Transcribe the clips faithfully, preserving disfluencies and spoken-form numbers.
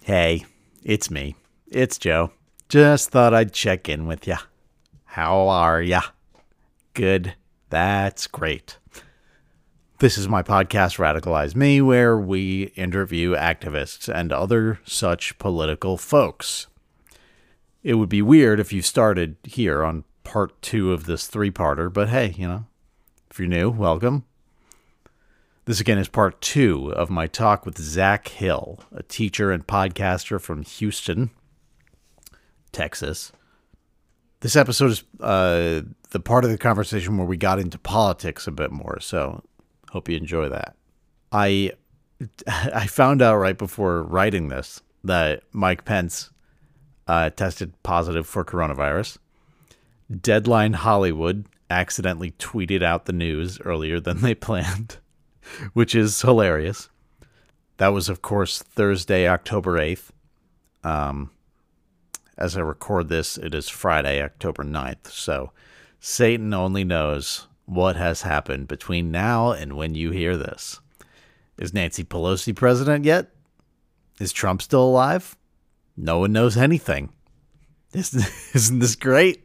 Hey, it's me. It's Joe. Just thought I'd check in with ya. How are ya? Good. That's great. This is my podcast, Radicalize Me, where we interview activists and other such political folks. It would be weird if you started here on part two of this three-parter, but hey, you know, if you're new, welcome. This again is part two of my talk with Zach Hill, a teacher and podcaster from Houston, Texas. This episode is uh, the part of the conversation where we got into politics a bit more, so hope you enjoy that. I I found out right before writing this that Mike Pence uh, tested positive for coronavirus. Deadline Hollywood accidentally tweeted out the news earlier than they planned, which is hilarious. That was, of course, Thursday, October eighth. Um, as I record this, it is Friday, October ninth. So Satan only knows what has happened between now and when you hear this. Is Nancy Pelosi president yet? Is Trump still alive? No one knows anything. Isn't, isn't this great?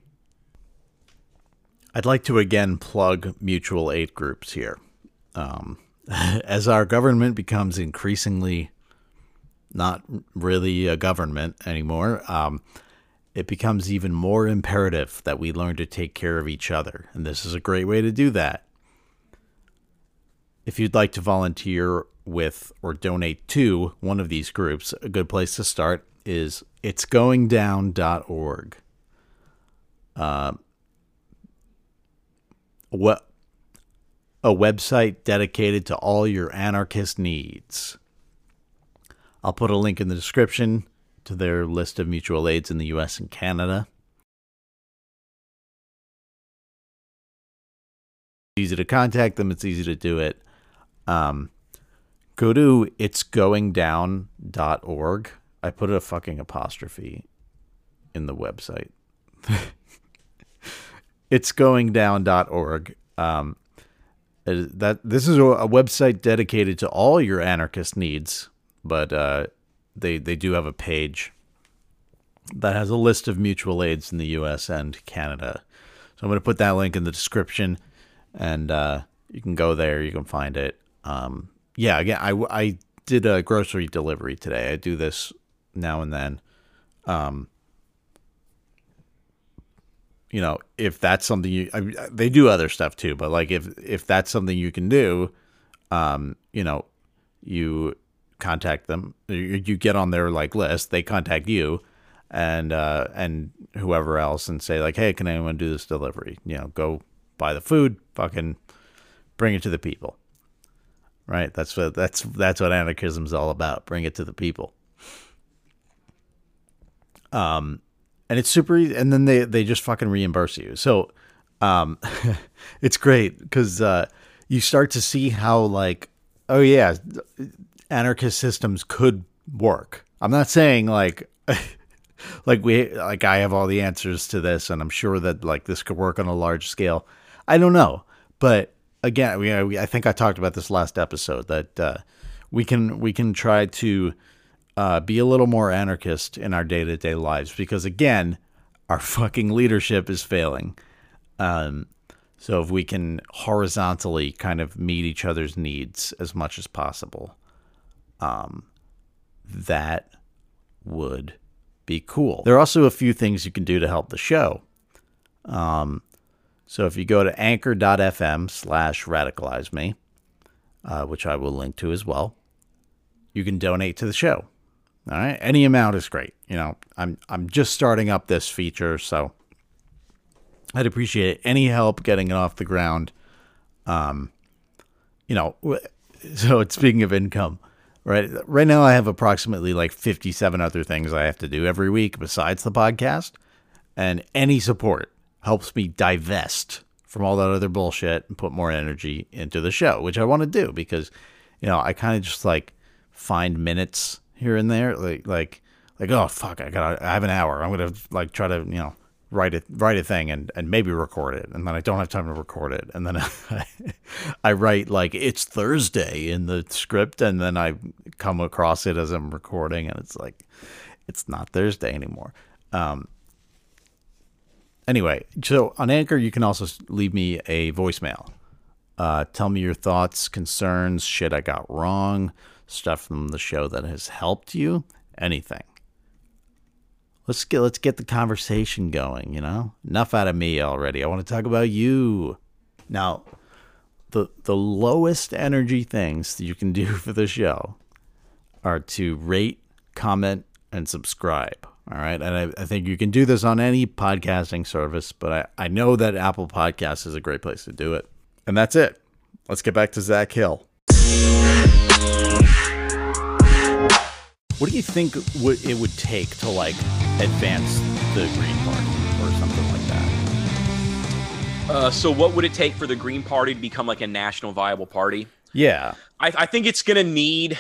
I'd like to again plug mutual aid groups here. Um, as our government becomes increasingly not really a government anymore, um, it becomes even more imperative that we learn to take care of each other. And this is a great way to do that. If you'd like to volunteer with or donate to one of these groups, a good place to start is it's going down dot org. Uh, what? A website dedicated to all your anarchist needs. I'll put a link in the description to their list of mutual aids in the U S and Canada. It's easy to contact them. It's easy to do it. Um, go to it's going down dot org. I put a fucking apostrophe in the website. it's going down dot org. Um, That this is a, a website dedicated to all your anarchist needs, but uh, they they do have a page that has a list of mutual aids in the U S and Canada. So I'm going to put that link in the description, and uh, you can go there. You can find it. Um, yeah, again, I, I did a grocery delivery today. I do this now and then. Um, You know, if that's something you, I mean, they do other stuff too, but like if, if that's something you can do, um, you know, you contact them, you, you get on their like list, they contact you and, uh, and whoever else and say like, hey, can anyone do this delivery? You know, go buy the food, fucking bring it to the people. Right. That's what, that's, that's what anarchism is all about. Bring it to the people. Um, And it's super easy, and then they, they just fucking reimburse you. So um, it's great because uh, you start to see how, like, oh, yeah, anarchist systems could work. I'm not saying, like, like we like I have all the answers to this, and I'm sure that, like, this could work on a large scale. I don't know. But, again, we, I think I talked about this last episode, that uh, we can we can try to Uh, be a little more anarchist in our day-to-day lives because, again, our fucking leadership is failing. Um, so if we can horizontally kind of meet each other's needs as much as possible, um, that would be cool. There are also a few things you can do to help the show. Um, so if you go to anchor dot f m slash radicalize me, uh, which I will link to as well, you can donate to the show. All right. Any amount is great. You know, I'm, I'm just starting up this feature, so I'd appreciate any help getting it off the ground. Um, you know, so it's, speaking of income, right? Right now I have approximately like fifty-seven other things I have to do every week besides the podcast, and any support helps me divest from all that other bullshit and put more energy into the show, which I want to do because, you know, I kind of just like find minutes here and there, like, like, like, oh, fuck, I got, I have an hour. I'm going to like try to, you know, write it, write a thing and, and maybe record it. And then I don't have time to record it. And then I, I write like it's Thursday in the script. And then I come across it as I'm recording and it's like, it's not Thursday anymore. Um, anyway, so on Anchor, you can also leave me a voicemail. Uh, tell me your thoughts, concerns, shit I got wrong, stuff from the show that has helped you, anything. Let's get let's get the conversation going, you know? Enough out of me already. I want to talk about you. Now, the the lowest energy things that you can do for the show are to rate, comment, and subscribe. All right. And I, I think you can do this on any podcasting service, but I, I know that Apple Podcasts is a great place to do it. And that's it. Let's get back to Zach Hill. What do you think would it would take to like advance the Green Party or something like that? Uh, so what would it take for the Green Party to become like a national viable party? Yeah. I, I think it's going to need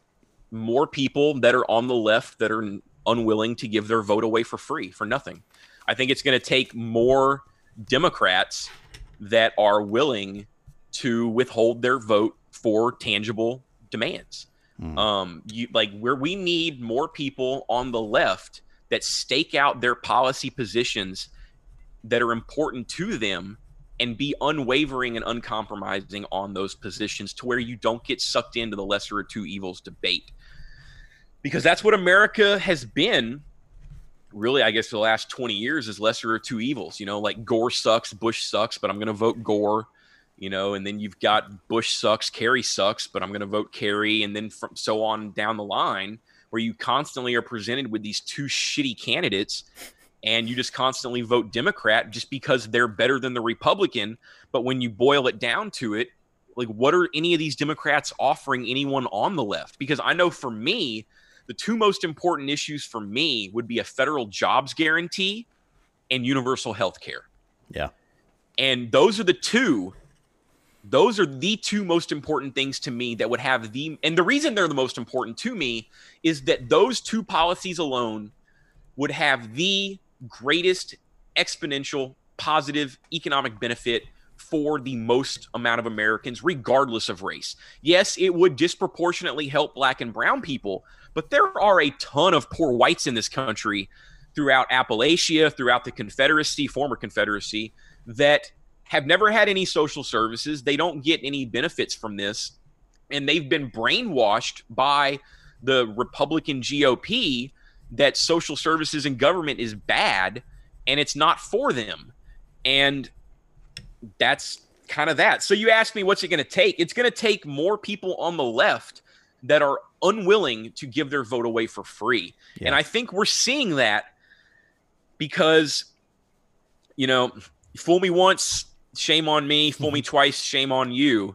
more people that are on the left that are unwilling to give their vote away for free, for nothing. I think it's going to take more Democrats that are willing to withhold their vote for tangible demands. Mm. Um, you like where we need more people on the left that stake out their policy positions that are important to them and be unwavering and uncompromising on those positions to where you don't get sucked into the lesser of two evils debate. Because that's what America has been, really, I guess, for the last twenty years is lesser of two evils. You know, like Gore sucks, Bush sucks, but I'm going to vote Gore. You know, and then you've got Bush sucks, Kerry sucks, but I'm going to vote Kerry, and then from so on down the line, where you constantly are presented with these two shitty candidates, and you just constantly vote Democrat just because they're better than the Republican. But when you boil it down to it, like, what are any of these Democrats offering anyone on the left? Because I know for me, the two most important issues for me would be a federal jobs guarantee and universal health care. Yeah. And those are the two Those are the two most important things to me that would have the, and the reason they're the most important to me is that those two policies alone would have the greatest exponential positive economic benefit for the most amount of Americans, regardless of race. Yes, it would disproportionately help black and brown people, but there are a ton of poor whites in this country throughout Appalachia, throughout the Confederacy, former Confederacy, that have never had any social services. They don't get any benefits from this. And they've been brainwashed by the Republican G O P that social services and government is bad and it's not for them. And that's kind of that. So you ask me, what's it going to take? It's going to take more people on the left that are unwilling to give their vote away for free. Yeah. And I think we're seeing that because, you know, fool me once, shame on me. Fool me twice, shame on you.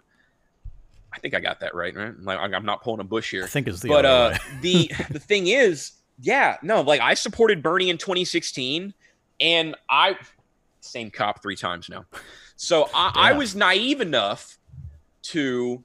I think I got that right, right? Like, I'm not pulling a bush here. I think it's the but other uh, way. the the thing is, yeah, no, like I supported Bernie in twenty sixteen, and I same cop three times now. So I, I was naive enough to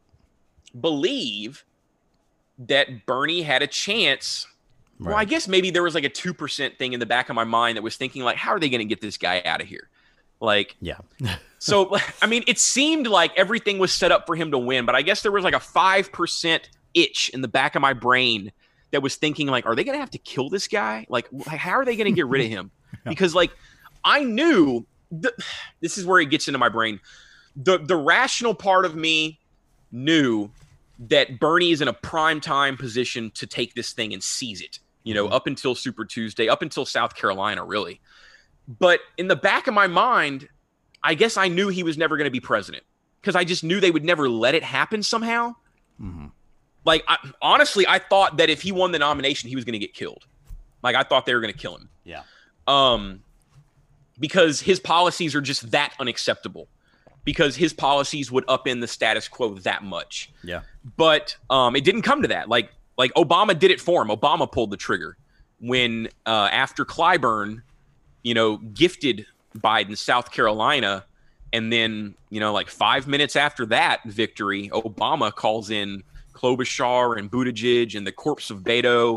believe that Bernie had a chance. Right. Well, I guess maybe there was like a two percent thing in the back of my mind that was thinking like, how are they going to get this guy out of here? Like, yeah. So, I mean, it seemed like everything was set up for him to win, but I guess there was like a five percent itch in the back of my brain that was thinking like, are they going to have to kill this guy? Like, how are they going to get rid of him? Yeah. Because like, I knew the, this is where it gets into my brain. The, the rational part of me knew that Bernie is in a prime time position to take this thing and seize it, you know, mm-hmm. up until Super Tuesday, up until South Carolina, really. But in the back of my mind, I guess I knew he was never going to be president because I just knew they would never let it happen somehow. Mm-hmm. Like, I, honestly, I thought that if he won the nomination, he was going to get killed. Like, I thought they were going to kill him. Yeah. Um, because his policies are just that unacceptable. Because his policies would upend the status quo that much. Yeah. But um, it didn't come to that. Like, like Obama did it for him. Obama pulled the trigger when uh, after Clyburn, you know, gifted Biden South Carolina, and then, you know, like five minutes after that victory, Obama calls in Klobuchar and Buttigieg and the corpse of Beto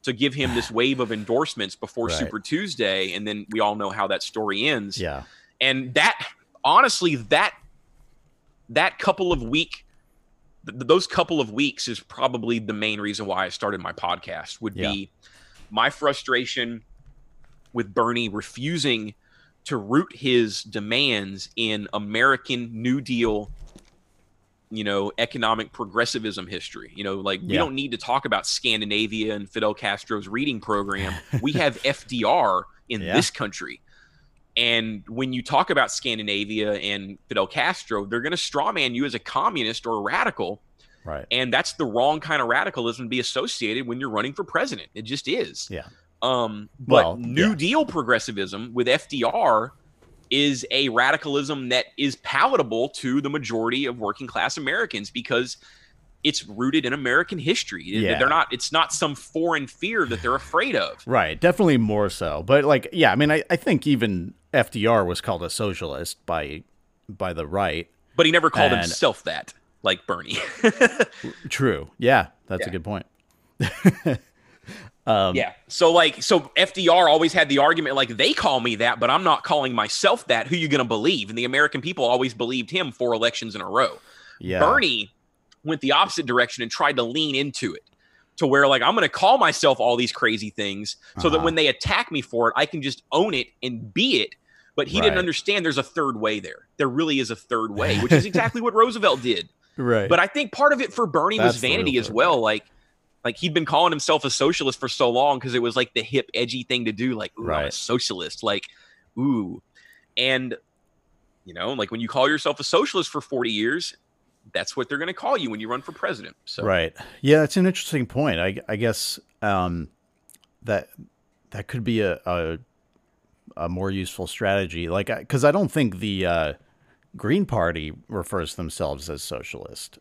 to give him this wave of endorsements before Right. Super Tuesday, and then we all know how that story ends. Yeah. And that, honestly, that that couple of week, th- those couple of weeks is probably the main reason why I started my podcast. Would Yeah. be my frustration with Bernie refusing to root his demands in American New Deal, you know, economic progressivism history. You know, like we Yeah. don't need to talk about Scandinavia and Fidel Castro's reading program. We have F D R in Yeah. this country. And when you talk about Scandinavia and Fidel Castro, they're going to strawman you as a communist or a radical. Right. And that's the wrong kind of radicalism to be associated when you're running for president. It just is. Yeah. Um, but Well, New yeah. Deal progressivism with F D R is a radicalism that is palatable to the majority of working class Americans because it's rooted in American history. Yeah. They're not, it's not some foreign fear that they're afraid of. Right. Definitely more so. But like, yeah, I mean, I, I think even F D R was called a socialist by by the right. But he never called And- himself that, like Bernie. True. Yeah. That's Yeah. a good point. Yeah. So like, so F D R always had the argument, like, they call me that, but I'm not calling myself that. Who you going to believe? And the American people always believed him four elections in a row. Yeah. Bernie went the opposite direction and tried to lean into it to where, like, I'm going to call myself all these crazy things so that Uh-huh. when they attack me for it, I can just own it and be it. But he didn't Right. understand there's a third way there. There really is a third way, which is exactly what Roosevelt did. Right. But I think part of it for Bernie That's was the real vanity as third well. Like, like he'd been calling himself a socialist for so long because it was like the hip, edgy thing to do. Like, ooh, I'm a Right. socialist. Like, ooh. And, you know, like when you call yourself a socialist for forty years, that's what they're going to call you when you run for president. So, Right. Yeah, it's an interesting point. I, I guess um, that that could be a, a a more useful strategy. Like, because I don't think the uh, Green Party refers to themselves as socialist.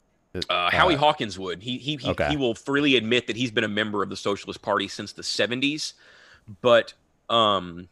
Uh, Howie Hawkins would. He he he, okay. he will freely admit that he's been a member of the Socialist Party since the seventies, but um,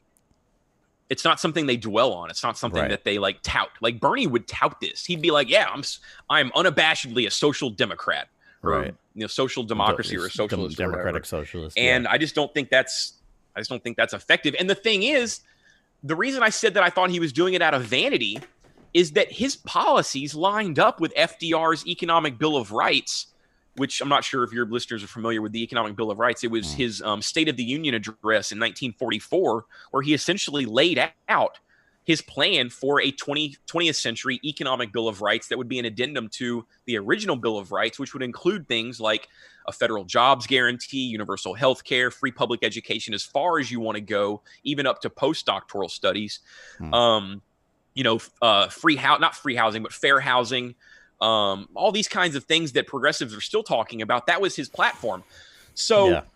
it's not something they dwell on. It's not something Right. that they like tout. Like Bernie would tout this. He'd be like, "Yeah, I'm s- I'm unabashedly a social democrat, or Right. you know, social democracy or a socialist, or whatever." democratic socialist. And yeah. I just don't think that's I just don't think that's effective. And the thing is, the reason I said that I thought he was doing it out of vanity is that his policies lined up with F D R's Economic Bill of Rights, which I'm not sure if your listeners are familiar with the Economic Bill of Rights. It was Mm. his um, State of the Union address in nineteen forty-four, where he essentially laid out his plan for a twentieth century economic bill of rights that would be an addendum to the original Bill of Rights, which would include things like a federal jobs guarantee, universal health care, free public education, as far as you want to go, even up to postdoctoral studies. Hmm. Um, you know, uh, free house, not free housing, but fair housing, um, all these kinds of things that progressives are still talking about. That was his platform. So Yeah.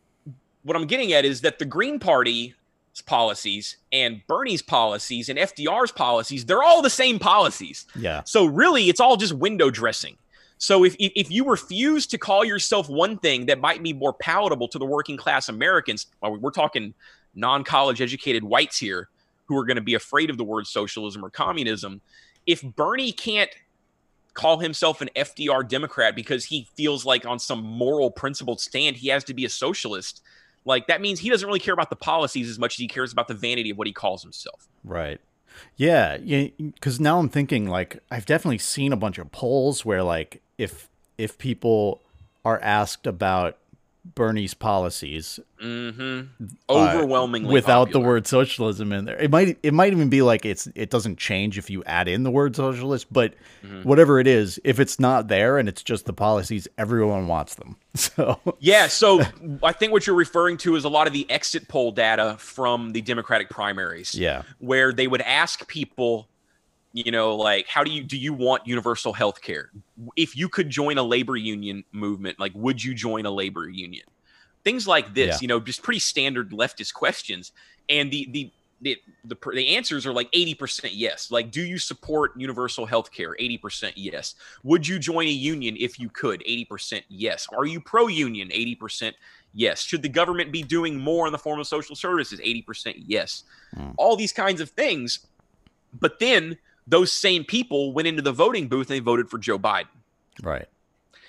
what I'm getting at is that the Green Party's policies and Bernie's policies and F D R's policies, they're all the same policies. Yeah. So really, it's all just window dressing. So if, if if you refuse to call yourself one thing that might be more palatable to the working class Americans, well, we're talking non-college educated whites here who are going to be afraid of the word socialism or communism. If Bernie can't call himself an F D R Democrat because he feels like on some moral principled stand he has to be a socialist, like that means he doesn't really care about the policies as much as he cares about the vanity of what he calls himself. Right. Yeah, yeah. Because now I'm thinking, like, I've definitely seen a bunch of polls where, like, if if people are asked about Bernie's policies, Mm-hmm. Overwhelmingly uh, without popular. the word socialism in there, it might it might even be like it's it doesn't change if you add in the word socialist, but Mm-hmm. whatever it is, if it's not there and it's just the policies, everyone wants them. So Yeah, so I think what you're referring to is a lot of the exit poll data from the Democratic primaries. yeah, Where they would ask people, you know, like, how do you do you want universal health care? If you could join a labor union movement, like, would you join a labor union? Things like this, Yeah. you know, just pretty standard leftist questions. And the the the the, the answers are like eighty percent yes. Like, do you support universal health care? eighty percent yes. Would you join a union if you could? eighty percent yes. Are you pro-union? eighty percent yes. Should the government be doing more in the form of social services? eighty percent yes. Mm. All these kinds of things. But then those same people went into the voting booth and they voted for Joe Biden. right.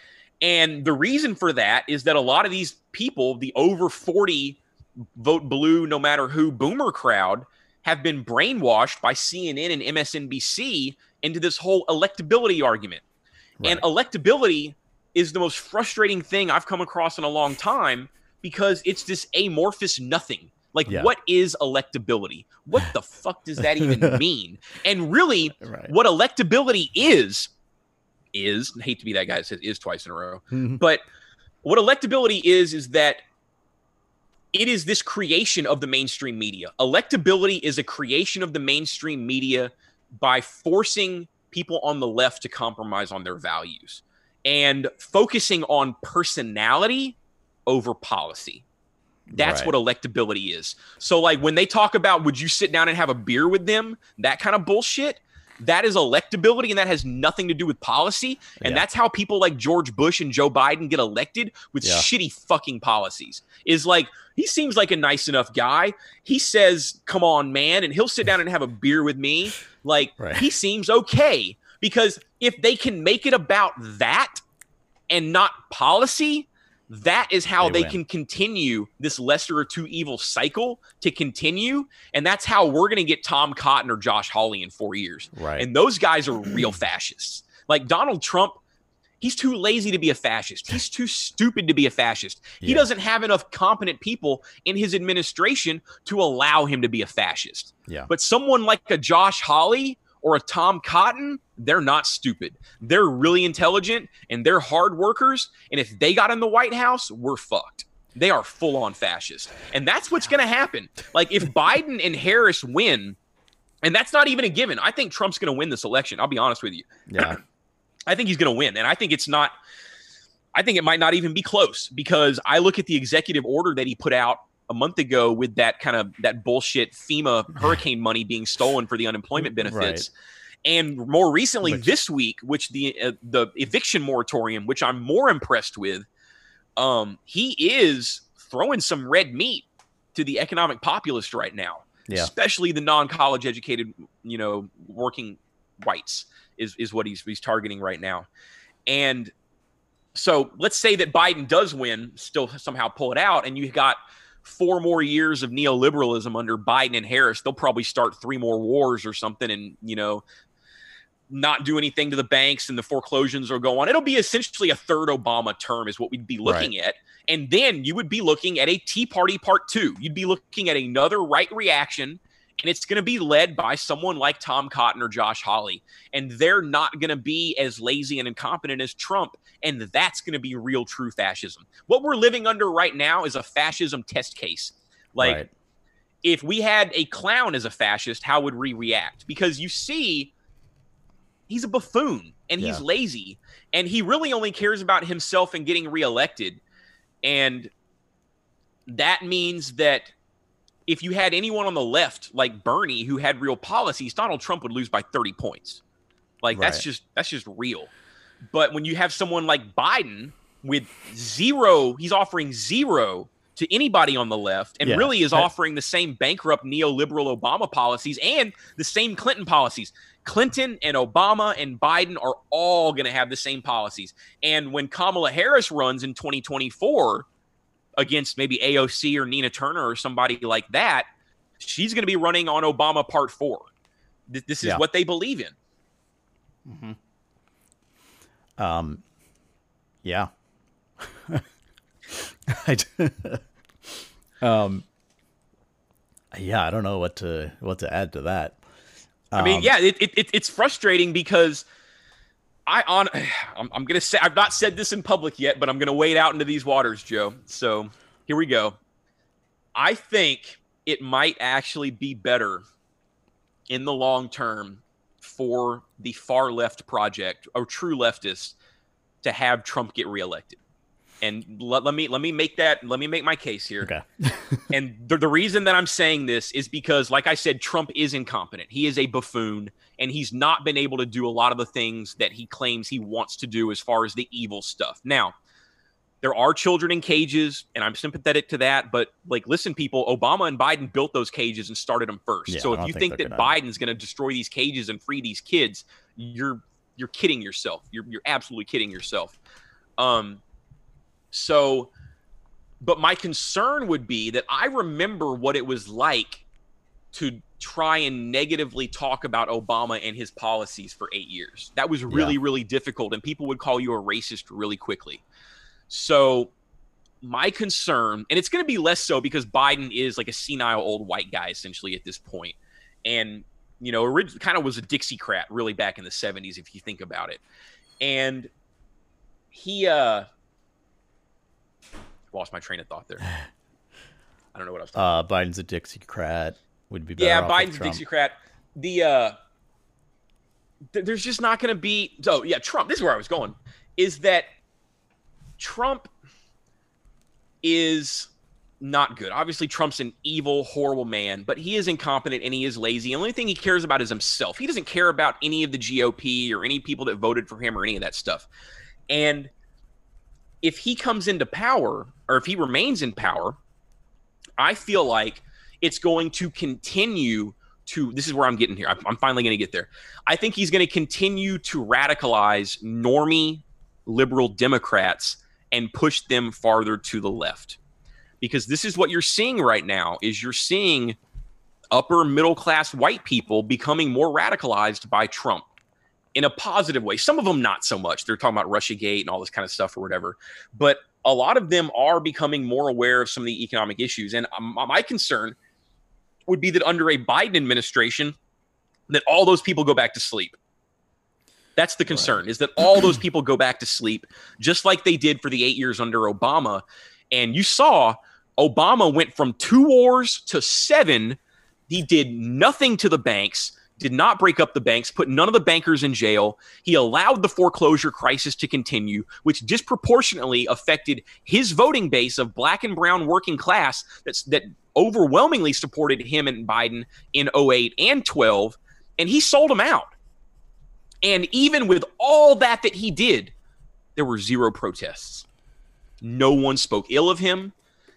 And the reason for that is that a lot of these people, the over forty vote blue no matter who boomer crowd, have been brainwashed by C N N and M S N B C into this whole electability argument. Right. And electability is the most frustrating thing I've come across in a long time because it's this amorphous nothing. Like, yeah. What is electability? What the fuck does that even mean? And really, right. what electability is, is, I hate to be that guy that says is twice in a row, mm-hmm. but what electability is, is that it is this creation of the mainstream media. Electability is a creation of the mainstream media by forcing people on the left to compromise on their values and focusing on personality over policy. That's right. what electability is. So like when they talk about, would you sit down and have a beer with them? That kind of bullshit. That is electability, and that has nothing to do with policy. And yeah. that's how people like George Bush and Joe Biden get elected with yeah. shitty fucking policies. Is like, he seems like a nice enough guy. He says, come on, man, and he'll sit down and have a beer with me. Like, right. he seems okay. Because if they can make it about that and not policy, that is how they, they can continue this lesser of two evil cycle to continue. And that's how we're going to get Tom Cotton or Josh Hawley in four years. Right. And those guys are real fascists. Like Donald Trump, he's too lazy to be a fascist. He's too stupid to be a fascist. Yeah. He doesn't have enough competent people in his administration to allow him to be a fascist. Yeah. But someone like a Josh Hawley or a Tom Cotton, they're not stupid. They're really intelligent and they're hard workers. And if they got in the White House, we're fucked. They are full on fascist. And that's what's going to happen. Like if Biden and Harris win, and that's not even a given. I think Trump's going to win this election. I'll be honest with you. Yeah. I think he's going to win. And I think it's not, I think it might not even be close because I look at the executive order that he put out a month ago with that kind of that bullshit FEMA hurricane money being stolen for the unemployment benefits. Right. And more recently which, this week, which the uh, the eviction moratorium, which I'm more impressed with, um, he is throwing some red meat to the economic populist right now, yeah. especially the non-college educated, you know, working whites is, is what he's he's targeting right now. And so let's say that Biden does win, still somehow pull it out, and you got four more years of neoliberalism under Biden and Harris. They'll probably start three more wars or something and, you know, not do anything to the banks and the foreclosures will go on. It'll be essentially a third Obama term is what we'd be looking right. at. And then you would be looking at a Tea Party part two. You'd be looking at another right reaction, and it's going to be led by someone like Tom Cotton or Josh Hawley. And they're not going to be as lazy and incompetent as Trump. And that's going to be real, true fascism. What we're living under right now is a fascism test case. Like, right. if we had a clown as a fascist, how would we react? Because you see, he's a buffoon and he's yeah. lazy. And he really only cares about himself and getting reelected. And that means that if you had anyone on the left like Bernie who had real policies, Donald Trump would lose by thirty points. Like right. that's just that's just real. But when you have someone like Biden with zero, he's offering zero to anybody on the left and yeah. really is offering the same bankrupt neoliberal Obama policies and the same Clinton policies. Clinton and Obama and Biden are all going to have the same policies. And when Kamala Harris runs in twenty twenty-four against maybe A O C or Nina Turner or somebody like that, she's going to be running on Obama part four. This, this is yeah. what they believe in. Mm-hmm. Um, yeah. I um, yeah, I don't know what to what to add to that. Um, I mean, yeah, it, it it's frustrating because I on I'm, I'm gonna say I've not said this in public yet, but I'm gonna wade out into these waters, Joe. So here we go. I think it might actually be better in the long term for the far left project or true leftists to have Trump get reelected. And let, let me let me make that let me make my case here. Okay. And the, the reason that I'm saying this is because, like I said, Trump is incompetent. He is a buffoon, and he's not been able to do a lot of the things that he claims he wants to do as far as the evil stuff. Now, there are children in cages, and I'm sympathetic to that. But like, listen, people, Obama and Biden built those cages and started them first. Yeah, so if you think, think that Biden's going to destroy these cages and free these kids, you're you're kidding yourself. You're you're absolutely kidding yourself. Um, so, but my concern would be that I remember what it was like to try and negatively talk about Obama and his policies for eight years. That was really, yeah. really difficult, and people would call you a racist really quickly. So my concern, and it's going to be less so because Biden is like a senile old white guy essentially at this point. And, you know, originally kind of was a Dixiecrat really back in the seventies, if you think about it. And he, uh, lost my train of thought there. I don't know what I was talking uh, Biden's a Dixiecrat. Would be better yeah, off Biden's with a Dixiecrat. The, uh, th- there's just not going to be, so yeah, Trump, this is where I was going, is that Trump is not good. Obviously, Trump's an evil, horrible man, but he is incompetent and he is lazy. The only thing he cares about is himself. He doesn't care about any of the G O P or any people that voted for him or any of that stuff. And if he comes into power, or if he remains in power, I feel like it's going to continue to, this is where I'm getting here. I'm finally going to get there. I think he's going to continue to radicalize normie liberal Democrats and push them farther to the left. Because this is what you're seeing right now, is you're seeing upper middle class white people becoming more radicalized by Trump in a positive way. Some of them not so much. They're talking about Russiagate and all this kind of stuff or whatever. But a lot of them are becoming more aware of some of the economic issues. And um, my concern would be that under a Biden administration, that all those people go back to sleep. That's the concern, right. Is that all those people go back to sleep, just like they did for the eight years under Obama. And you saw Obama went from two wars to seven. He did nothing to the banks, did not break up the banks, put none of the bankers in jail. He allowed the foreclosure crisis to continue, which disproportionately affected his voting base of black and brown working class that's, that overwhelmingly supported him and Biden in oh eight and twelve. And he sold them out. And even with all that that he did, there were zero protests. No one spoke ill of him.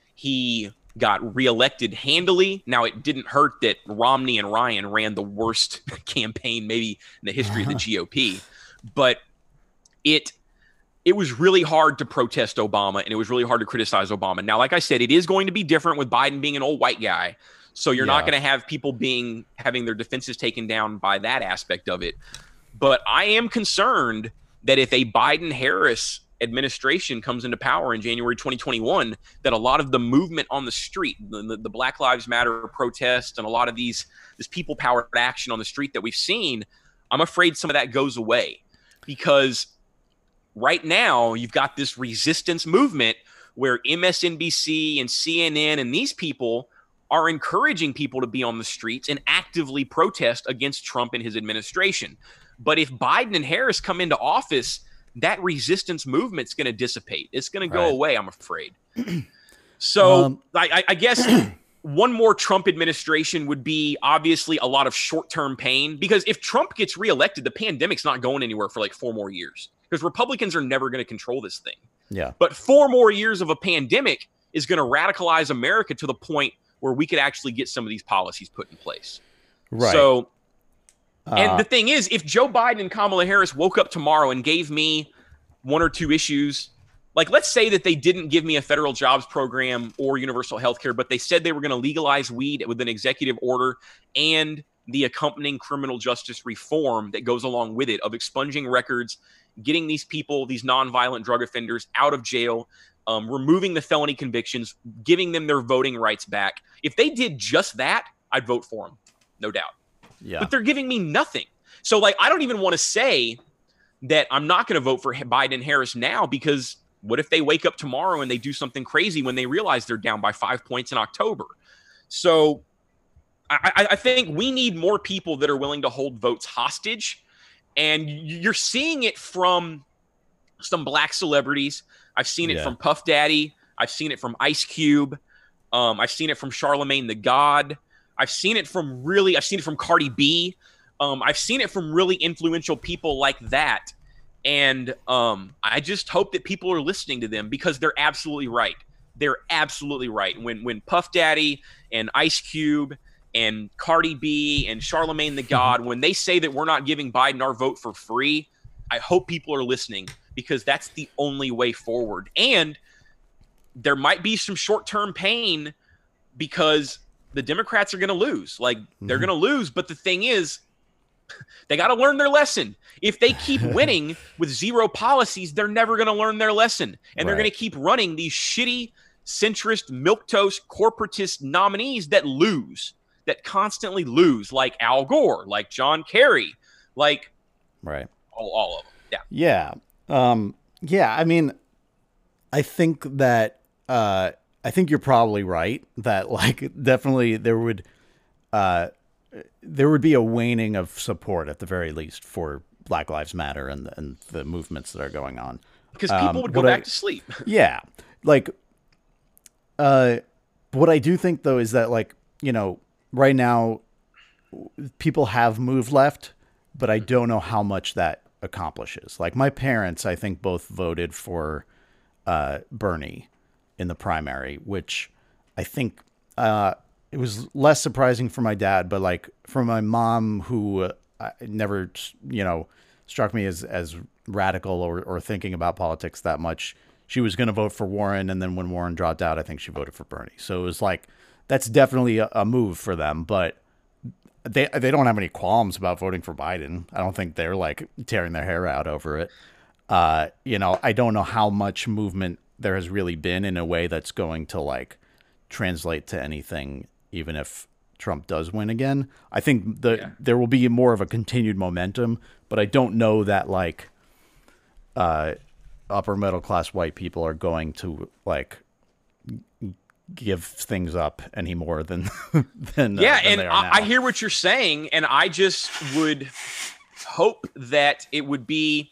He got reelected handily. Now, it didn't hurt that Romney and Ryan ran the worst campaign maybe in the history of the G O P. But it it was really hard to protest Obama, and it was really hard to criticize Obama. Now, like I said, it is going to be different with Biden being an old white guy. So you're yeah. not going to have people being having their defenses taken down by that aspect of it. But I am concerned that if a Biden-Harris administration comes into power in January twenty twenty-one, that a lot of the movement on the street, the, the, the Black Lives Matter protest, and a lot of these this people-powered action on the street that we've seen, I'm afraid some of that goes away. Because right now, you've got this resistance movement where M S N B C and C N N and these people are encouraging people to be on the streets and actively protest against Trump and his administration. But if Biden and Harris come into office, that resistance movement's going to dissipate. It's going to go right. away, I'm afraid. So um, I, I guess one more Trump administration would be obviously a lot of short-term pain, because if Trump gets reelected, the pandemic's not going anywhere for like four more years, because Republicans are never going to control this thing. Yeah. But four more years of a pandemic is going to radicalize America to the point where we could actually get some of these policies put in place. Right. So, uh, and the thing is, if Joe Biden and Kamala Harris woke up tomorrow and gave me one or two issues, like let's say that they didn't give me a federal jobs program or universal health care, but they said they were going to legalize weed with an executive order and the accompanying criminal justice reform that goes along with it of expunging records, getting these people, these nonviolent drug offenders out of jail, um, removing the felony convictions, giving them their voting rights back. If they did just that, I'd vote for them, no doubt. Yeah. But they're giving me nothing. So like, I don't even want to say that I'm not going to vote for Biden and Harris now, because what if they wake up tomorrow and they do something crazy when they realize they're down by five points in October? So I, I think we need more people that are willing to hold votes hostage. And you're seeing it from some black celebrities. I've seen it yeah. from Puff Daddy. I've seen it from Ice Cube. Um, I've seen it from Charlemagne the God. I've seen it from really, I've seen it from Cardi B. Um, I've seen it from really influential people like that. And um, I just hope that people are listening to them, because they're absolutely right. They're absolutely right. When when Puff Daddy and Ice Cube and Cardi B and Charlemagne the God, when they say that we're not giving Biden our vote for free, I hope people are listening, because that's the only way forward. And there might be some short-term pain because the Democrats are going to lose. Like, they're Mhm. going to lose. But the thing is, they got to learn their lesson. If they keep winning with zero policies, they're never going to learn their lesson. And they're Right. going to keep running these shitty, centrist, milquetoast, corporatist nominees that lose, that constantly lose, like Al Gore, like John Kerry, like Right. all, all of them. Yeah. Yeah. Um, yeah. I mean, I think that, uh, I think you're probably right that, like, definitely there would, uh, there would be a waning of support at the very least for Black Lives Matter and, and the movements that are going on. Because people Um, would go what back I- to sleep. Yeah. Like, uh, what I do think though is that, like, you know, right now people have moved left, but I don't know how much that accomplishes. Like, my parents, I think, both voted for uh, Bernie in the primary, which I think uh, it was less surprising for my dad, but like for my mom, who uh, I- never, you know, struck me as, as radical or, or thinking about politics that much, she was going to vote for Warren. And then when Warren dropped out, I think she voted for Bernie. So it was like, that's definitely a, a move for them, but they they don't have any qualms about voting for Biden. I don't think they're like tearing their hair out over it. Uh, you know, I don't know how much movement there has really been in a way that's going to like translate to anything, even if Trump does win again. I think the Yeah. there will be more of a continued momentum, but I don't know that like uh, upper middle class white people are going to like give things up any more than than uh, Yeah, than and they are I, now. I hear what you're saying, and I just would hope that it would be.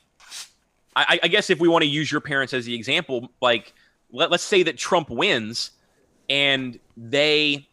I, I guess if we want to use your parents as the example, like let, let's say that Trump wins, and they,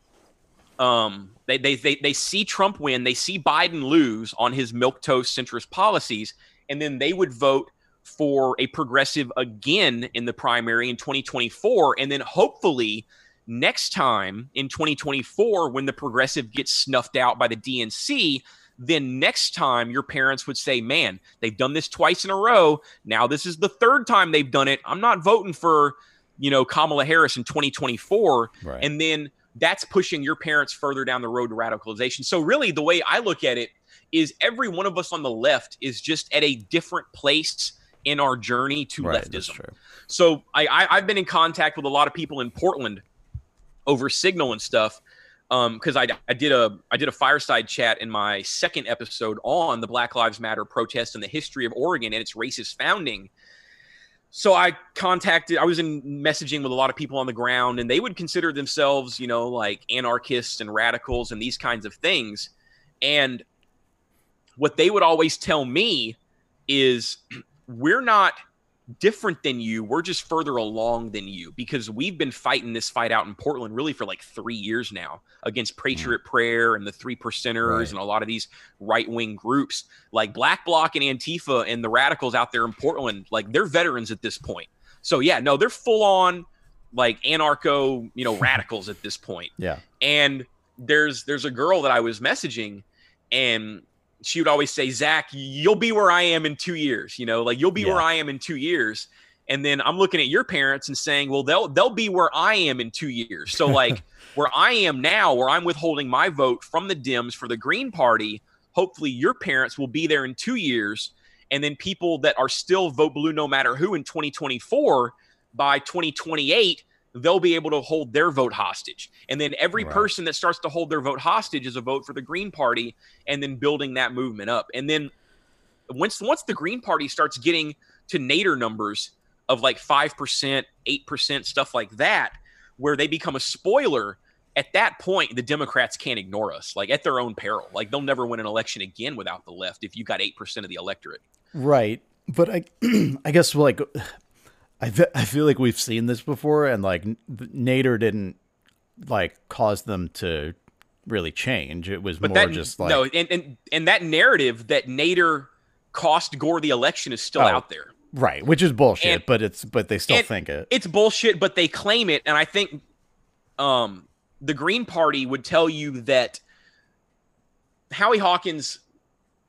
um, they, they they they see Trump win, they see Biden lose on his milquetoast centrist policies, and then they would vote for a progressive again in the primary in twenty twenty-four, and then hopefully next time in twenty twenty-four, when the progressive gets snuffed out by the D N C, then next time your parents would say, man, they've done this twice in a row. Now this is the third time they've done it. I'm not voting for, you know, Kamala Harris in twenty twenty-four. Right. And then that's pushing your parents further down the road to radicalization. So really the way I look at it is every one of us on the left is just at a different place in our journey to Right, that's leftism. true. So I, I, I've been in contact with a lot of people in Portland over Signal and stuff, because um, I, I did a I did a fireside chat in my second episode on the Black Lives Matter protest and the history of Oregon and its racist founding. So I contacted, I was in messaging with a lot of people on the ground, and they would consider themselves, you know, like anarchists and radicals and these kinds of things. And what they would always tell me is, we're not different than you. We're just further along than you, because we've been fighting this fight out in Portland really for like three years now against Patriot mm. Prayer and the Three Percenters right. and a lot of these right-wing groups like Black Bloc and Antifa and the radicals out there in Portland. Like, they're veterans at this point. So yeah, no, they're full on like anarcho, you know, radicals at this point. Yeah. And there's there's a girl that I was messaging, and she would always say, Zach, you'll be where I am in two years, you know, like you'll be yeah. where I am in two years. And then I'm looking at your parents and saying, well, they'll, they'll be where I am in two years. So like where I am now, where I'm withholding my vote from the Dems for the Green Party, hopefully your parents will be there in two years. And then people that are still vote blue, no matter who, in twenty twenty-four, by twenty twenty-eight, they'll be able to hold their vote hostage. And then every right. person that starts to hold their vote hostage is a vote for the Green Party, and then building that movement up. And then once once the Green Party starts getting to Nader numbers of like five percent, eight percent, stuff like that, where they become a spoiler, at that point, the Democrats can't ignore us, like at their own peril. Like, they'll never win an election again without the left if you got eight percent of the electorate. Right. But I, I guess like... I, I feel like we've seen this before, and like Nader didn't like cause them to really change. It was but more that, just like no, and, and and that narrative that Nader cost Gore the election is still oh, out there, right? Which is bullshit, and, but it's but they still think it. It's bullshit, but they claim it, and I think um, the Green Party would tell you that Howie Hawkins,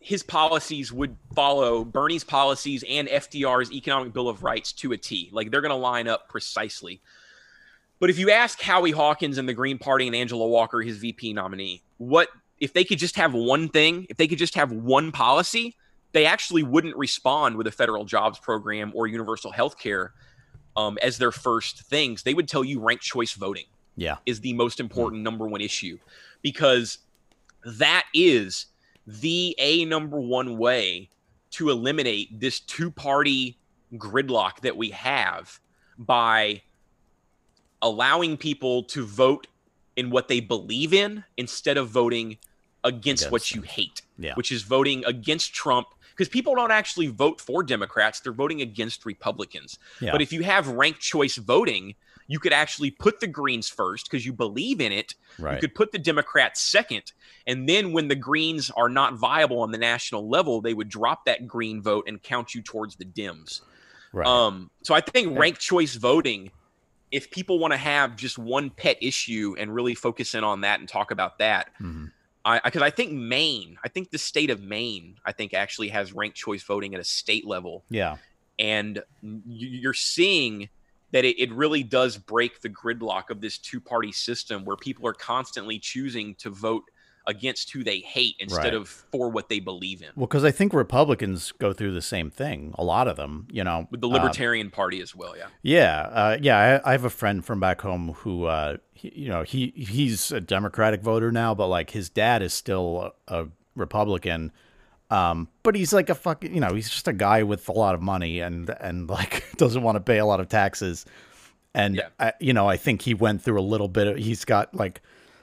his policies would follow Bernie's policies and F D R's Economic Bill of Rights to a T. Like, they're going to line up precisely. But if you ask Howie Hawkins and the Green Party and Angela Walker, his V P nominee, what if they could just have one thing, if they could just have one policy, they actually wouldn't respond with a federal jobs program or universal health care um, as their first things. They would tell you ranked choice voting yeah. is the most important mm. number one issue, because that is the a number one way to eliminate this two-party gridlock that we have by allowing people to vote in what they believe in instead of voting against, against what you hate, yeah. which is voting against Trump, because people don't actually vote for Democrats. They're voting against Republicans. Yeah. But if you have ranked choice voting, you could actually put the Greens first because you believe in it. Right. You could put the Democrats second. And then when the Greens are not viable on the national level, they would drop that Green vote and count you towards the Dems. Right. Um, so I think ranked choice voting, if people want to have just one pet issue and really focus in on that and talk about that, mm-hmm. I because I think Maine, I think the state of Maine, I think actually has ranked choice voting at a state level. Yeah. And you're seeing that it, it really does break the gridlock of this two-party system where people are constantly choosing to vote against who they hate instead right. of for what they believe in. Well, because I think Republicans go through the same thing. A lot of them, you know. With the Libertarian um, Party as well, yeah. Yeah. Uh, yeah, I, I have a friend from back home who, uh, he, you know, he he's a Democratic voter now, but, like, his dad is still a, a Republican. Um, but he's like a fucking, you know, he's just a guy with a lot of money and, and like, doesn't want to pay a lot of taxes. And, yeah. I, you know, I think he went through a little bit of, he's got, like...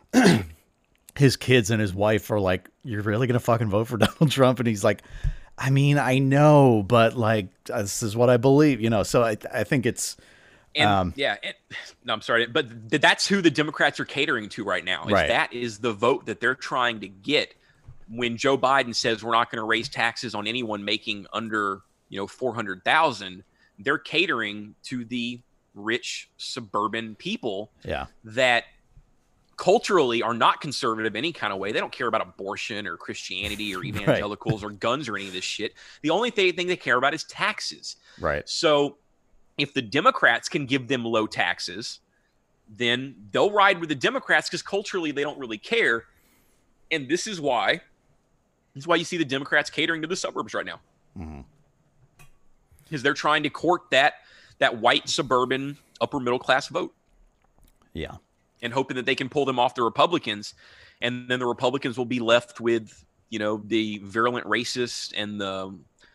his kids and his wife are like, you're really going to fucking vote for Donald Trump? And he's like, I mean, I know, but like, this is what I believe, you know? So I, I think it's, and, um, yeah, and, no, I'm sorry, but that's who the Democrats are catering to right now. Is right. That is the vote that they're trying to get when Joe Biden says we're not going to raise taxes on anyone making under, you know, four hundred thousand. They're catering to the rich suburban people yeah. that culturally are not conservative any kind of way. They don't care about abortion or Christianity or evangelicals right. or guns or any of this shit. The only th- thing they care about is taxes. Right. So if the Democrats can give them low taxes, then they'll ride with the Democrats because culturally they don't really care. And this is why, this is why you see the Democrats catering to the suburbs right now. Mm-hmm. Because they're trying to court that, that white suburban upper middle class vote. Yeah. And hoping that they can pull them off the Republicans, and then the Republicans will be left with, you know, the virulent racists and the